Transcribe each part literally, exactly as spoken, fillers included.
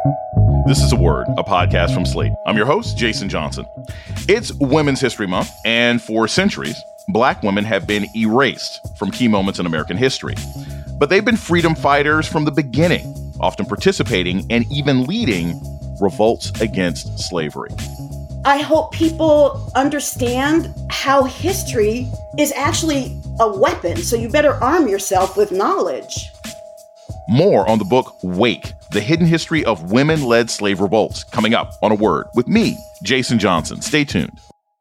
This is A Word, a podcast from Slate. I'm your host, Jason Johnson. It's Women's History Month, and for centuries, Black women have been erased from key moments in American history. But they've been freedom fighters from the beginning, often participating and even leading revolts against slavery. I hope people understand how history is actually a weapon, so you better arm yourself with knowledge. More on the book Wake, The Hidden History of Women-Led Slave Revolts, coming up on A Word with me, Jason Johnson. Stay tuned.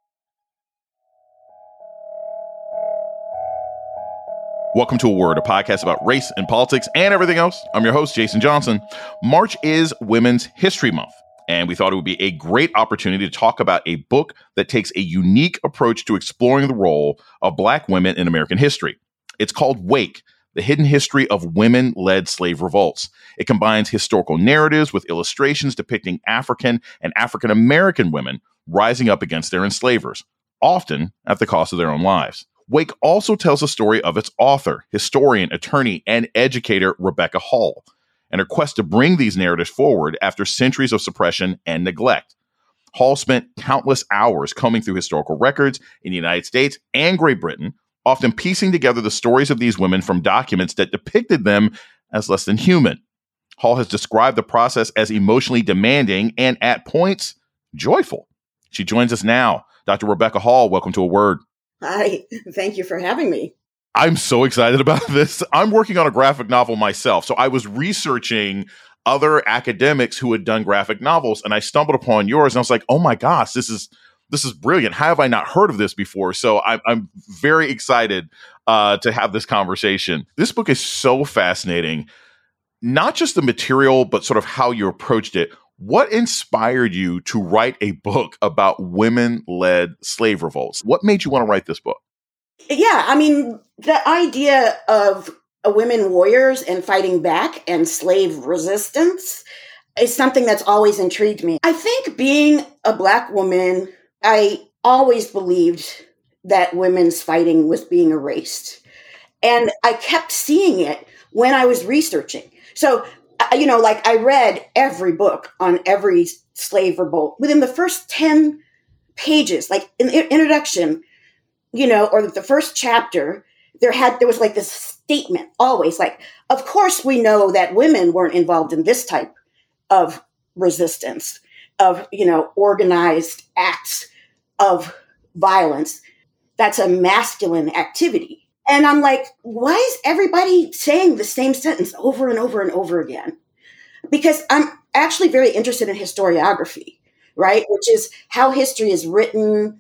Welcome to A Word, a podcast about race and politics and everything else. I'm your host, Jason Johnson. March is Women's History Month, and we thought it would be a great opportunity to talk about a book that takes a unique approach to exploring the role of Black women in American history. It's called Wake, The Hidden History of Women-Led Slave Revolts. It combines historical narratives with illustrations depicting African and African-American women rising up against their enslavers, often at the cost of their own lives. Wake also tells the story of its author, historian, attorney, and educator, Rebecca Hall, and her quest to bring these narratives forward after centuries of suppression and neglect. Hall spent countless hours combing through historical records in the United States and Great Britain, often piecing together the stories of these women from documents that depicted them as less than human. Hall has described the process as emotionally demanding and, at points, joyful. She joins us now. Doctor Rebecca Hall, welcome to A Word. Hi, thank you for having me. I'm so excited about this. I'm working on a graphic novel myself, so I was researching other academics who had done graphic novels, and I stumbled upon yours, and I was like, oh my gosh, this is This is brilliant. How have I not heard of this before? So I'm, I'm very excited uh, to have this conversation. This book is so fascinating, not just the material, but sort of how you approached it. What inspired you to write a book about women-led slave revolts? What made you want to write this book? Yeah, I mean, the idea of uh, women warriors and fighting back and slave resistance is something that's always intrigued me. I think being a Black woman, I always believed that women's fighting was being erased. And I kept seeing it when I was researching. So, you know, like I read every book on every slave revolt. Within the first ten pages, like in the introduction, you know, or the first chapter, there had there was like this statement always like, of course, we know that women weren't involved in this type of resistance, of, you know, organized acts of violence. That's a masculine activity. And I'm like, why is everybody saying the same sentence over and over and over again? Because I'm actually very interested in historiography, right? Which is how history is written,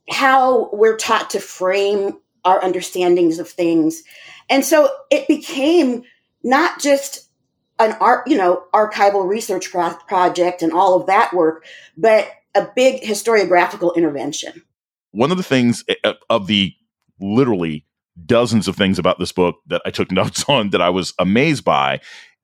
how we're taught to frame our understandings of things. And so it became not just an art, you know, archival research pro- project and all of that work, but a big historiographical intervention. One of the things of the literally dozens of things about this book that I took notes on that I was amazed by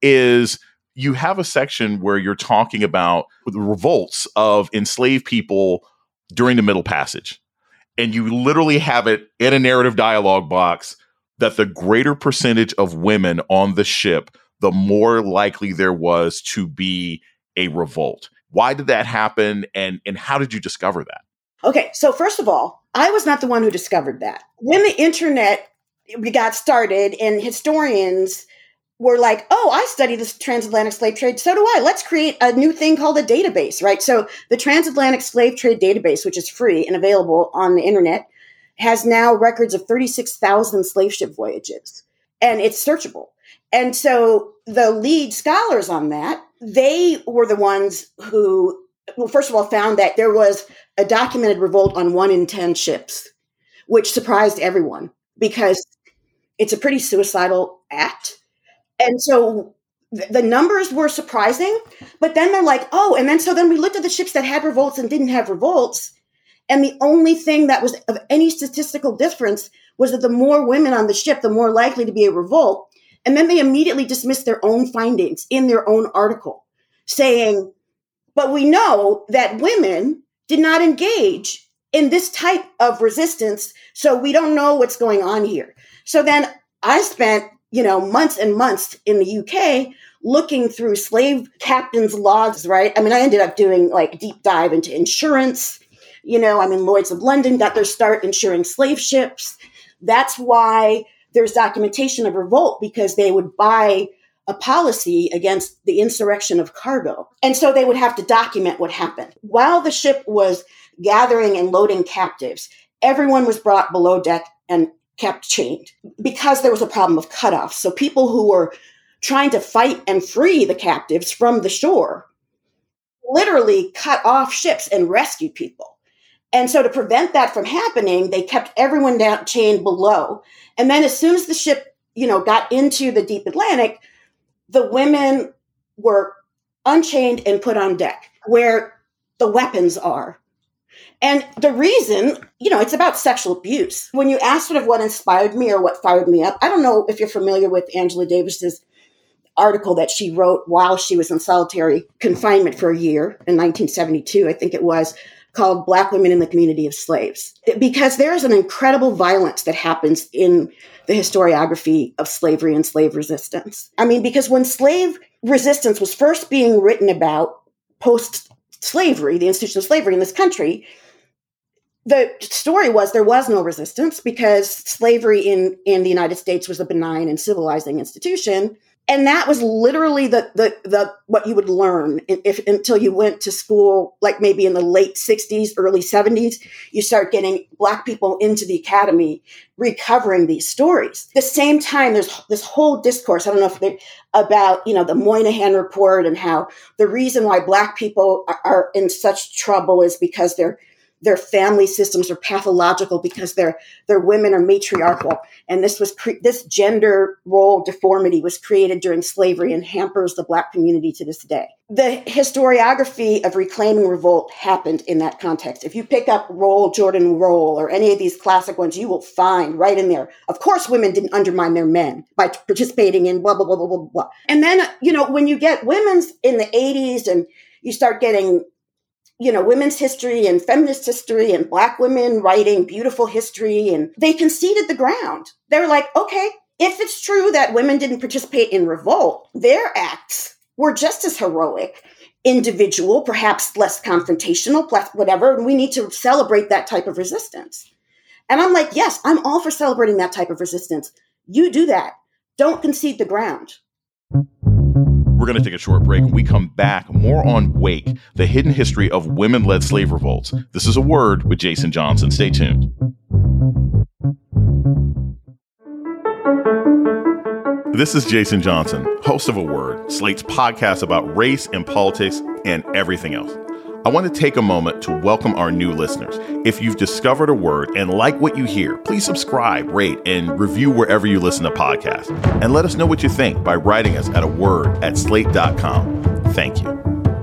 is you have a section where you're talking about the revolts of enslaved people during the Middle Passage. And you literally have it in a narrative dialogue box that the greater percentage of women on the ship, the more likely there was to be a revolt. Why did that happen? And, and how did you discover that? Okay, so first of all, I was not the one who discovered that. When the internet got started and historians were like, oh, I study this transatlantic slave trade, so do I. Let's create a new thing called a database, right? So the Transatlantic Slave Trade Database, which is free and available on the internet, has now records of thirty-six thousand slave ship voyages, and it's searchable. And so the lead scholars on that, they were the ones who, well, first of all, found that there was a documented revolt on one in ten ships, which surprised everyone because it's a pretty suicidal act. And so th- the numbers were surprising, but then they're like, oh, and then so then we looked at the ships that had revolts and didn't have revolts. And the only thing that was of any statistical difference was that the more women on the ship, the more likely to be a revolt. And then they immediately dismissed their own findings in their own article, saying, but we know that women did not engage in this type of resistance, so we don't know what's going on here. So then I spent you know, months and months in the U K looking through slave captains' logs, right? I mean, I ended up doing like deep dive into insurance. You know, I mean, Lloyd's of London got their start insuring slave ships. That's why there's documentation of revolt, because they would buy a policy against the insurrection of cargo. And so they would have to document what happened. While the ship was gathering and loading captives, everyone was brought below deck and kept chained because there was a problem of cutoffs. So people who were trying to fight and free the captives from the shore literally cut off ships and rescued people. And so to prevent that from happening, they kept everyone down chained below. And then as soon as the ship, you know, got into the deep Atlantic, the women were unchained and put on deck where the weapons are. And the reason, you know, it's about sexual abuse. When you ask sort of what inspired me or what fired me up, I don't know if you're familiar with Angela Davis's article that she wrote while she was in solitary confinement for a year in nineteen seventy-two, I think it was, called Black Women in the Community of Slaves. Because there is an incredible violence that happens in the historiography of slavery and slave resistance. I mean, because when slave resistance was first being written about post-slavery, the institution of slavery in this country, the story was there was no resistance because slavery in, in the United States was a benign and civilizing institution. And that was literally the, the, the, what you would learn if, until you went to school, like maybe in the late sixties, early seventies, you start getting Black people into the academy, recovering these stories. At the same time, there's this whole discourse, I don't know if they, about, you know, the Moynihan Report and how the reason why Black people are, are in such trouble is because they're their family systems are pathological because their their women are matriarchal, and this was cre- this gender role deformity was created during slavery and hampers the Black community to this day. The historiography of reclaiming revolt happened in that context. If you pick up Roll, Jordan Roll, or any of these classic ones, you will find right in there. Of course, women didn't undermine their men by participating in blah blah blah blah blah blah. And then, you know, when you get women's in the eighties, and you start getting, you know, women's history and feminist history and Black women writing beautiful history, and they conceded the ground. They were like, okay, if it's true that women didn't participate in revolt, their acts were just as heroic, individual, perhaps less confrontational, whatever, and we need to celebrate that type of resistance. And I'm like, yes, I'm all for celebrating that type of resistance. You do that. Don't concede the ground. We're going to take a short break. When we come back, more on Wake, the hidden history of women-led slave revolts. This is A Word with Jason Johnson. Stay tuned. This is Jason Johnson, host of A Word, Slate's podcast about race and politics and everything else. I want to take a moment to welcome our new listeners. If you've discovered A Word and like what you hear, please subscribe, rate, and review wherever you listen to podcasts. And let us know what you think by writing us at a word at slate dot com. Thank you.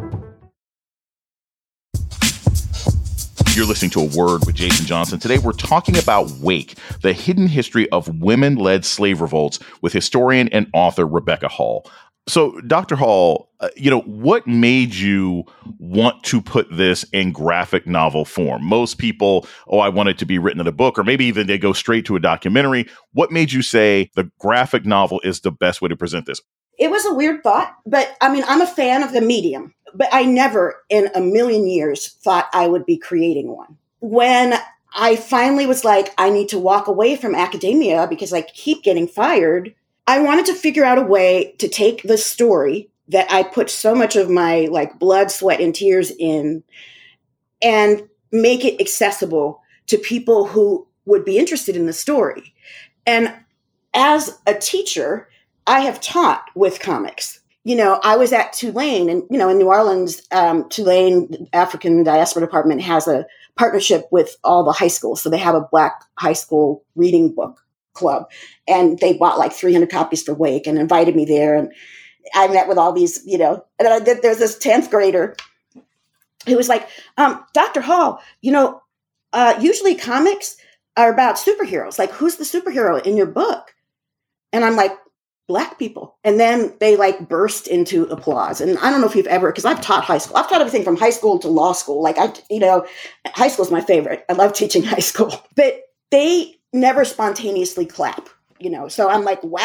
You're listening to A Word with Jason Johnson. Today, we're talking about Wake, the hidden history of women-led slave revolts with historian and author Rebecca Hall. So, Doctor Hall, uh, you know, what made you want to put this in graphic novel form? Most people, oh, I want it to be written in a book, or maybe even they go straight to a documentary. What made you say the graphic novel is the best way to present this? It was a weird thought, but I mean, I'm a fan of the medium, but I never in a million years thought I would be creating one. When I finally was like, I need to walk away from academia because I keep getting fired, I wanted to figure out a way to take the story that I put so much of my like blood, sweat, and tears in and make it accessible to people who would be interested in the story. And as a teacher, I have taught with comics. You know, I was at Tulane, and, you know, in New Orleans, um, Tulane African Diaspora Department has a partnership with all the high schools. So they have a Black high school reading book club, and they bought like three hundred copies for Wake and invited me there. And I met with all these, you know, and then I did, there's this tenth grader who was like, um, Doctor Hall, you know, uh, usually comics are about superheroes. Like, who's the superhero in your book? And I'm like, Black people. And then they like burst into applause. And I don't know if you've ever, because I've taught high school. I've taught everything from high school to law school. Like, I, you know, high school is my favorite. I love teaching high school. But they never spontaneously clap, you know. So I'm like, wow,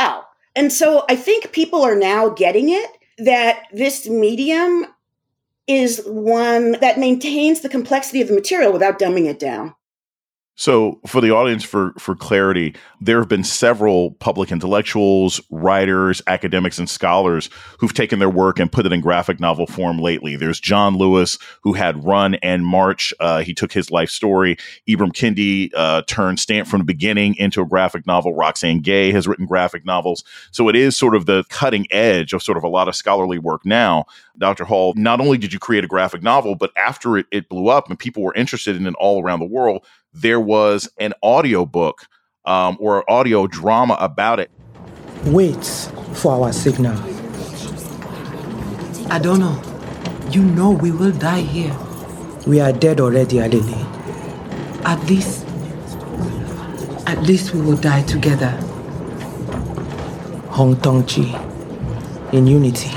And so I think people are now getting it, that this medium is one that maintains the complexity of the material without dumbing it down. So for the audience, for, for clarity, there have been several public intellectuals, writers, academics, and scholars who've taken their work and put it in graphic novel form lately. There's John Lewis, who had Run and March. Uh, he took his life story. Ibram Kendi uh, turned Stand from the Beginning into a graphic novel. Roxane Gay has written graphic novels. So it is sort of the cutting edge of sort of a lot of scholarly work now. Doctor Hall, not only did you create a graphic novel, but after it, it blew up and people were interested in it all around the world, there was an audio book um, or audio drama about it. Wait for our signal. I don't know. You know we will die here. We are dead already, Alele. At least, at least we will die together. Hong Tong-chi, in unity.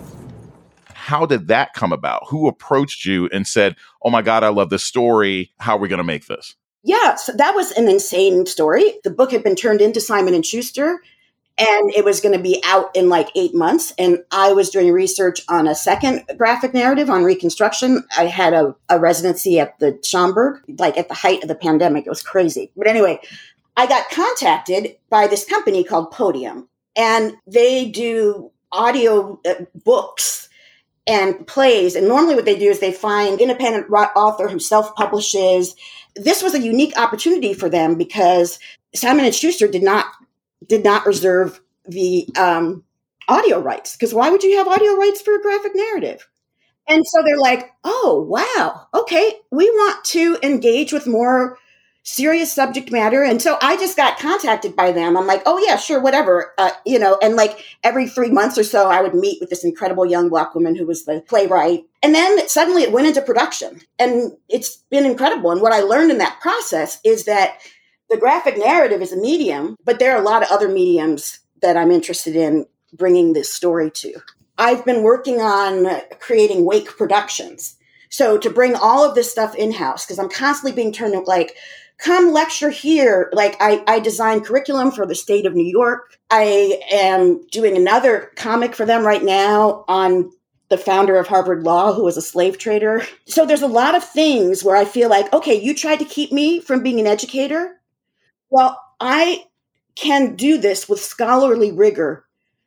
How did that come about? Who approached you and said, oh my God, I love this story. How are we going to make this? Yeah, so that was an insane story. The book had been turned into Simon and Schuster, and it was going to be out in like eight months. And I was doing research on a second graphic narrative on Reconstruction. I had a, a residency at the Schomburg, like at the height of the pandemic. It was crazy. But anyway, I got contacted by this company called Podium, and they do audio uh, books and plays. And normally what they do is they find independent author who self-publishes. This was a unique opportunity for them because Simon and Schuster did not did not reserve the um, audio rights. Because why would you have audio rights for a graphic narrative? And so they're like, oh, wow, okay, we want to engage with more serious subject matter. And so I just got contacted by them. I'm like, oh yeah, sure, whatever. Uh, you know, and like every three months or so, I would meet with this incredible young Black woman who was the playwright. And then suddenly it went into production, and it's been incredible. And what I learned in that process is that the graphic narrative is a medium, but there are a lot of other mediums that I'm interested in bringing this story to. I've been working on creating Wake Productions. So to bring all of this stuff in-house, because I'm constantly being turned like, come lecture here. Like I, I designed curriculum for the state of New York. I am doing another comic for them right now on the founder of Harvard Law, who was a slave trader. So there's a lot of things where I feel like, okay, you tried to keep me from being an educator. Well, I can do this with scholarly rigor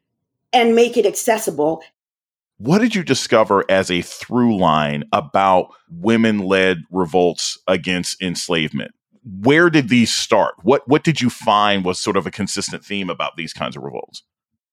and make it accessible. What did you discover as a through line about women-led revolts against enslavement? Where did these start? What what did you find was sort of a consistent theme about these kinds of revolts?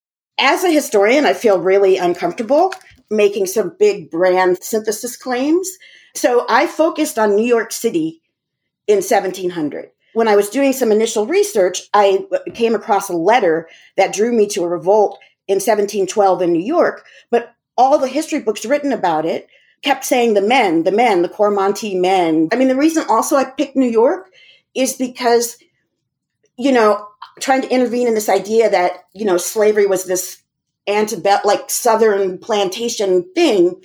As a historian, I feel really uncomfortable making some big brand synthesis claims. So I focused on New York City in seventeen hundred. When I was doing some initial research, I came across a letter that drew me to a revolt in seventeen twelve in New York, but all the history books written about it kept saying the men, the men, the Coromantee men. I mean, the reason also I picked New York is because, you know, trying to intervene in this idea that, you know, slavery was this antebellum, like Southern plantation thing,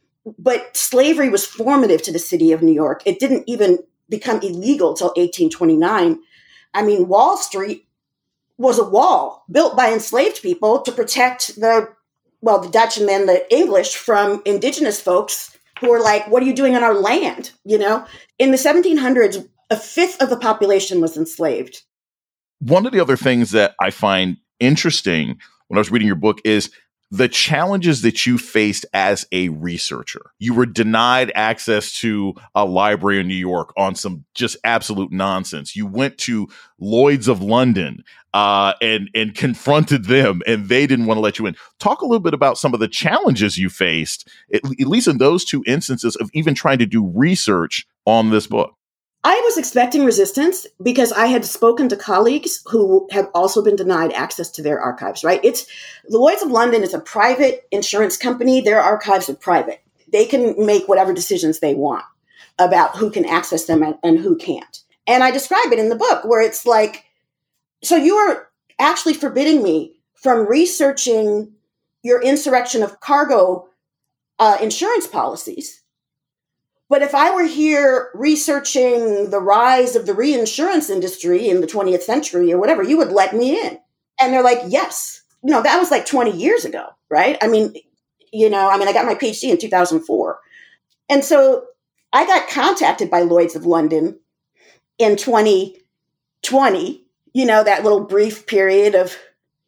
but slavery was formative to the city of New York. It didn't even become illegal till eighteen twenty-nine. I mean, Wall Street was a wall built by enslaved people to protect the, well, the Dutch and then the English from indigenous folks who were like, what are you doing on our land? You know, in the seventeen hundreds, a fifth of the population was enslaved. One of the other things that I find interesting when I was reading your book is the challenges that you faced as a researcher. You were denied access to a library in New York on some just absolute nonsense. You went to Lloyd's of London uh, and and confronted them, and they didn't want to let you in. Talk a little bit about some of the challenges you faced, at, at least in those two instances of even trying to do research on this book. I was expecting resistance because I had spoken to colleagues who have also been denied access to their archives, right? It's Lloyd's of London is a private insurance company. Their archives are private. They can make whatever decisions they want about who can access them and, and who can't. And I describe it in the book where it's like, so you are actually forbidding me from researching your insurrection of cargo uh, insurance policies. But if I were here researching the rise of the reinsurance industry in the twentieth century or whatever, you would let me in. And they're like, yes, you know, that was like twenty years ago, right? I mean, you know, I mean, I got my PhD in two thousand four. And so I got contacted by Lloyd's of London in twenty twenty, you know, that little brief period of,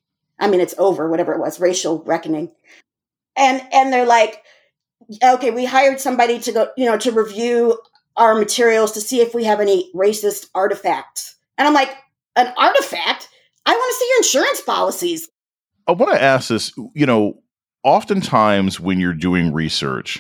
I mean, it's over, whatever it was, racial reckoning. And, and they're like, okay, we hired somebody to go, you know, to review our materials to see if we have any racist artifacts. And I'm like, an artifact? I want to see your insurance policies. I want to ask this, you know, oftentimes when you're doing research,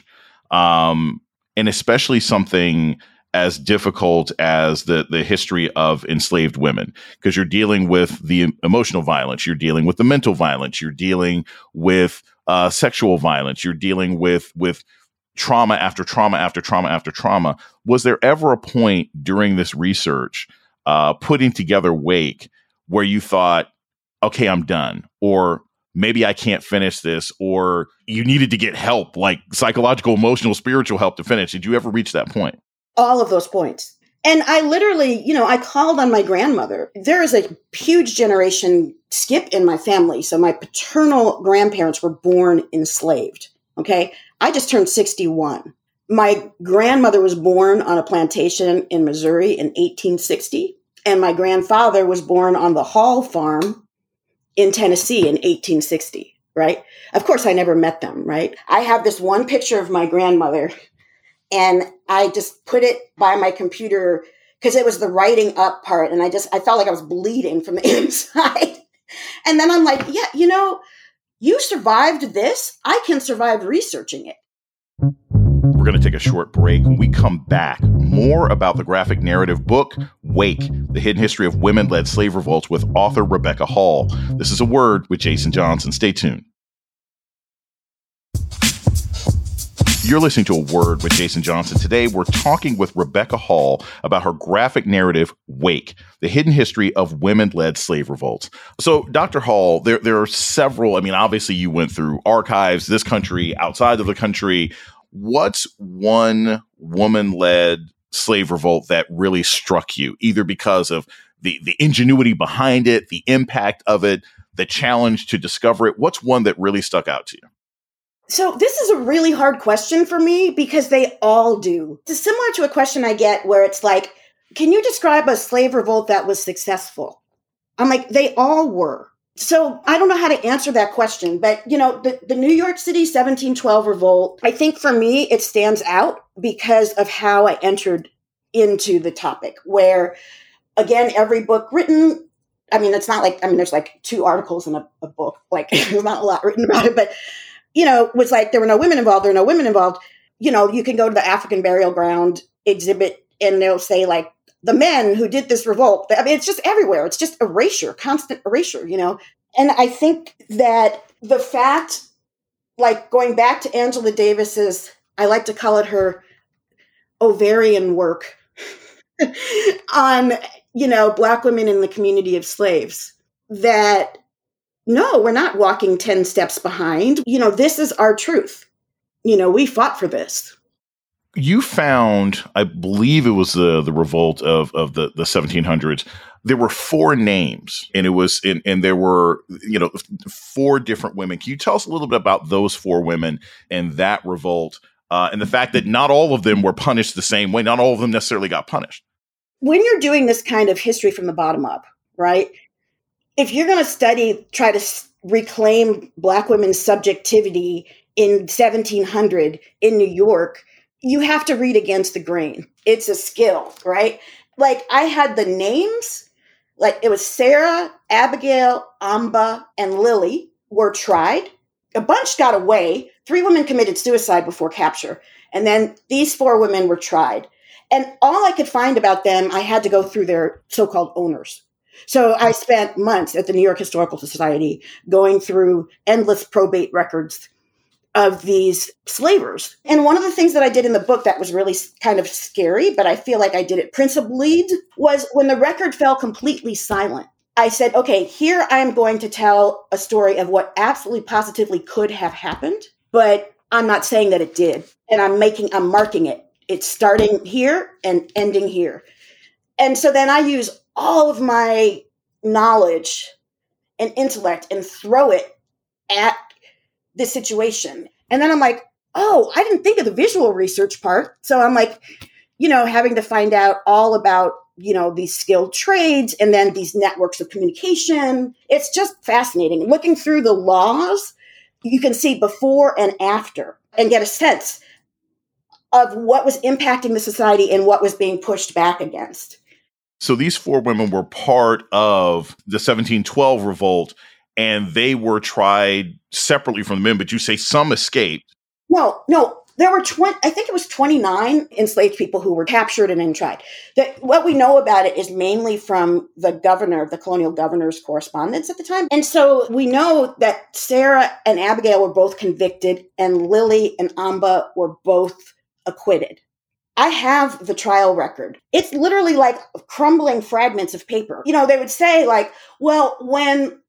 um, and especially something as difficult as the, the history of enslaved women, because you're dealing with the emotional violence, you're dealing with the mental violence, you're dealing with uh, sexual violence, you're dealing with with trauma after trauma after trauma after trauma. Was there ever a point during this research, uh, putting together Wake, where you thought, okay, I'm done, or maybe I can't finish this, or you needed to get help, like psychological, emotional, spiritual help to finish? Did you ever reach that point? All of those points. And I literally, you know, I called on my grandmother. There is a huge generation skip in my family. So my paternal grandparents were born enslaved. Okay. I just turned sixty-one. My grandmother was born on a plantation in Missouri in eighteen sixty. And my grandfather was born on the Hall farm in Tennessee in eighteen sixty. Right. Of course, I never met them. Right. I have this one picture of my grandmother, and I just put it by my computer because it was the writing up part. And I just, I felt like I was bleeding from the inside. And then I'm like, yeah, you know, you survived this. I can survive researching it. We're going to take a short break. When we come back, more about the graphic narrative book, Wake, The Hidden History of Women-Led Slave Revolts with author Rebecca Hall. This is A Word with Jason Johnson. Stay tuned. You're listening to A Word with Jason Johnson. Today, we're talking with Rebecca Hall about her graphic narrative, Wake, The Hidden History of Women-Led Slave Revolts. So, Doctor Hall, there, there are several, I mean, obviously you went through archives, this country, outside of the country. What's one woman-led slave revolt that really struck you, either because of the, the ingenuity behind it, the impact of it, the challenge to discover it? What's one that really stuck out to you? So this is a really hard question for me because they all do. It's similar to a question I get where it's like, can you describe a slave revolt that was successful? I'm like, they all were. So I don't know how to answer that question, but you know, the, the New York City seventeen twelve revolt, I think for me, it stands out because of how I entered into the topic where, again, every book written, I mean, it's not like, I mean, there's like two articles in a, a book, like there's not a lot written about it, but you know, was like, there were no women involved, there were no women involved. You know, you can go to the African burial ground exhibit and they'll say like, the men who did this revolt. I mean, it's just everywhere. It's just erasure, constant erasure, you know? And I think that the fact, like going back to Angela Davis's, I like to call it her ovarian work on, you know, Black women in the community of slaves, that no, we're not walking ten steps behind. You know, this is our truth. You know, we fought for this. You found, I believe it was the the revolt of of the, the seventeen hundreds. There were four names, and it was, and, and there were, you know, four different women. Can you tell us a little bit about those four women and that revolt, uh, and the fact that not all of them were punished the same way? Not all of them necessarily got punished. When you're doing this kind of history from the bottom up, right? If you're going to study, try to reclaim Black women's subjectivity in seventeen hundred in New York, you have to read against the grain. It's a skill, right? Like I had the names, like it was Sarah, Abigail, Amba, and Lily were tried. A bunch got away. Three women committed suicide before capture. And then these four women were tried. And all I could find about them, I had to go through their so-called owners. So I spent months at the New York Historical Society going through endless probate records of these slavers. And one of the things that I did in the book that was really kind of scary, but I feel like I did it principled, was when the record fell completely silent. I said, okay, here I am going to tell a story of what absolutely positively could have happened, but I'm not saying that it did. And I'm making, I'm marking it. It's starting here and ending here. And so then I use all of my knowledge and intellect and throw it at this situation. And then I'm like, oh, I didn't think of the visual research part. So I'm like, you know, having to find out all about, you know, these skilled trades and then these networks of communication. It's just fascinating. Looking through the laws, you can see before and after and get a sense of what was impacting the society and what was being pushed back against. So these four women were part of the seventeen twelve revolt, and they were tried separately from the men, but you say some escaped. No, no, there were twenty, I think it was twenty-nine enslaved people who were captured and then tried. That what we know about it is mainly from the governor, the colonial governor's correspondence at the time. And so we know that Sarah and Abigail were both convicted and Lily and Amba were both acquitted. I have the trial record. It's literally like crumbling fragments of paper. You know, they would say like, well, when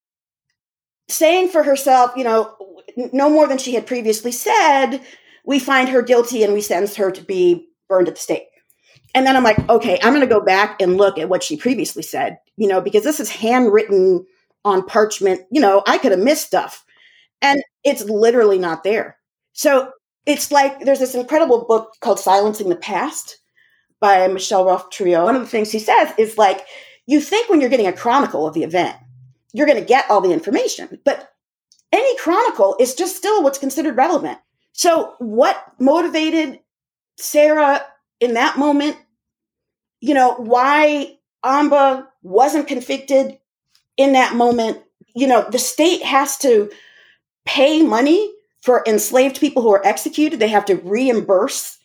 saying for herself, you know, no more than she had previously said, we find her guilty and we sentence her to be burned at the stake. And then I'm like, okay, I'm going to go back and look at what she previously said, you know, because this is handwritten on parchment. You know, I could have missed stuff and it's literally not there. So it's like there's this incredible book called Silencing the Past by Michel Rolfe-Trio. One of the things he says is like, you think when you're getting a chronicle of the event, you're going to get all the information, but any chronicle is just still what's considered relevant. So what motivated Sarah in that moment? You know, why Amba wasn't convicted in that moment? You know, the state has to pay money for enslaved people who are executed. They have to reimburse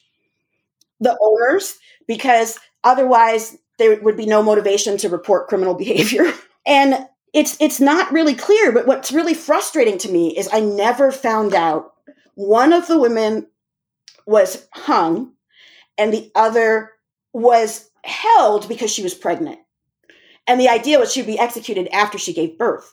the owners because otherwise there would be no motivation to report criminal behavior. And it's it's not really clear, but what's really frustrating to me is I never found out one of the women was hung and the other was held because she was pregnant. And the idea was she'd be executed after she gave birth.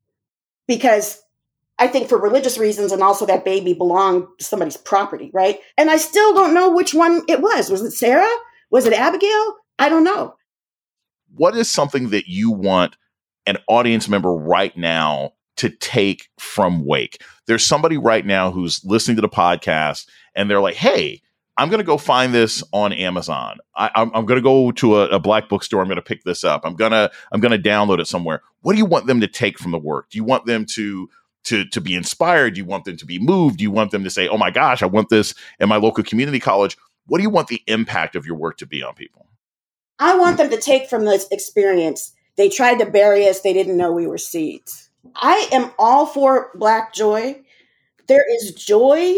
Because I think for religious reasons and also that baby belonged to somebody's property, right? And I still don't know which one it was. Was it Sarah? Was it Abigail? I don't know. What is something that you want an audience member right now to take from Wake? There's somebody right now who's listening to the podcast and they're like, hey, I'm going to go find this on Amazon. I, I'm, I'm going to go to a, a black bookstore. I'm going to pick this up. I'm going to I'm going to download it somewhere. What do you want them to take from the work? Do you want them to to to be inspired? Do you want them to be moved? Do you want them to say, oh my gosh, I want this in my local community college? What do you want the impact of your work to be on people? I want them to take from this experience. They tried to bury us. They didn't know we were seeds. I am all for Black joy. There is joy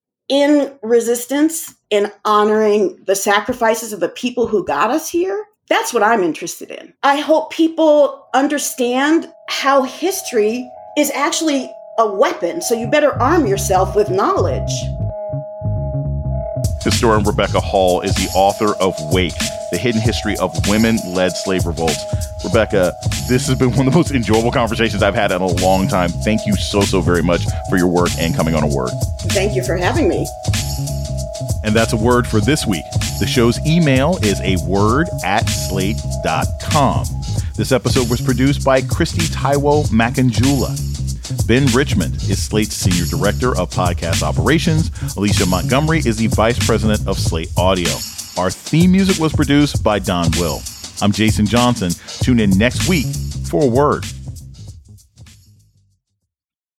in resistance, in honoring the sacrifices of the people who got us here. That's what I'm interested in. I hope people understand how history is actually a weapon. So you better arm yourself with knowledge. Historian Rebecca Hall is the author of Wake, The Hidden History of Women-Led Slave Revolts. Rebecca, this has been one of the most enjoyable conversations I've had in a long time. Thank you so, so very much for your work and coming on A Word. Thank you for having me. And that's A Word for this week. The show's email is a word at slate dot com. This episode was produced by Christy Taiwo Makanjula. Ben Richmond is Slate's Senior Director of Podcast Operations. Alicia Montgomery is the Vice President of Slate Audio. Our theme music was produced by Don Will. I'm Jason Johnson. Tune in next week for A Word.